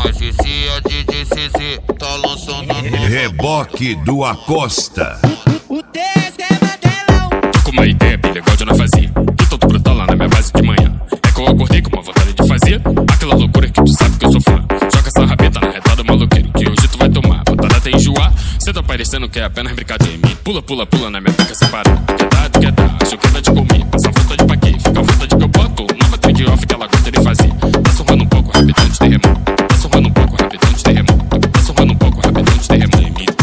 Mas esse é DJ CZ, tá lançando a nova. Reboque do Acosta. O TS é Mandelão. Tô com uma ideia bem legal de eu não fazer. Tô todo brutal lá na minha base de manhã. É que eu acordei com uma vontade de fazer aquela loucura que tu sabe que eu sou fã. Joga essa rabeta na retada maloqueiro, que hoje tu vai tomar. Botada até enjoar. Cê tá parecendo que é apenas brincadeira. Me pula, pula, pula na minha boca separada. Tu quer dar, acho que é de comer. Essa vontade pra quê? Fica a vontade que eu boto. Nova trade off que ela gosta de fazer. Tá surrando um pouco rapidão de terremoto. Tá surrando um pouco rapidão de terremoto. Tá surrando um pouco rapidão de terremoto.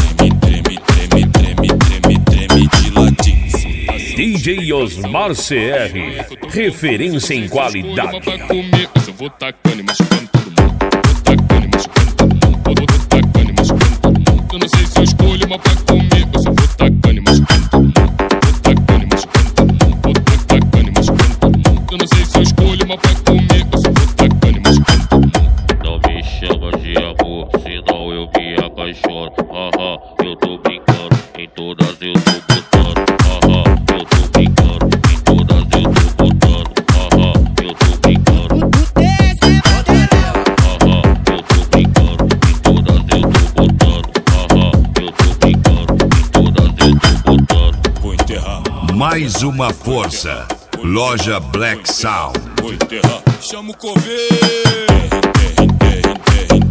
Treme de latim. DJ Osmar CR, referência em qualidade. Eu vou tacando e machucando todo mundo. Vou tacando e machucando todo mundo. Vou tacando e machucando todo mundo. Eu não sei se eu escolho uma pra comer. Eu só vou tacando e machucando todo mundo. Vou tacando e machucando todo mundo. Vou tacando e machucando todo mundo. Eu não sei se eu escolho uma pra comer. Eu só vou tacando e machucando todo mundo. Não me chama de amor, senão eu me apaixono. Eu tô brincando, em todas eu tô botando. Eu tô brincando, em todas eu tô botando. Eu tô brincando. O TS é Mandelão. Eu tô brincando, em todas eu tô botando. Eu tô brincando, em todas eu tô botando. Vou enterrar, Mais uma força. Loja Black Sound. vou enterrar. Chama o coveiro.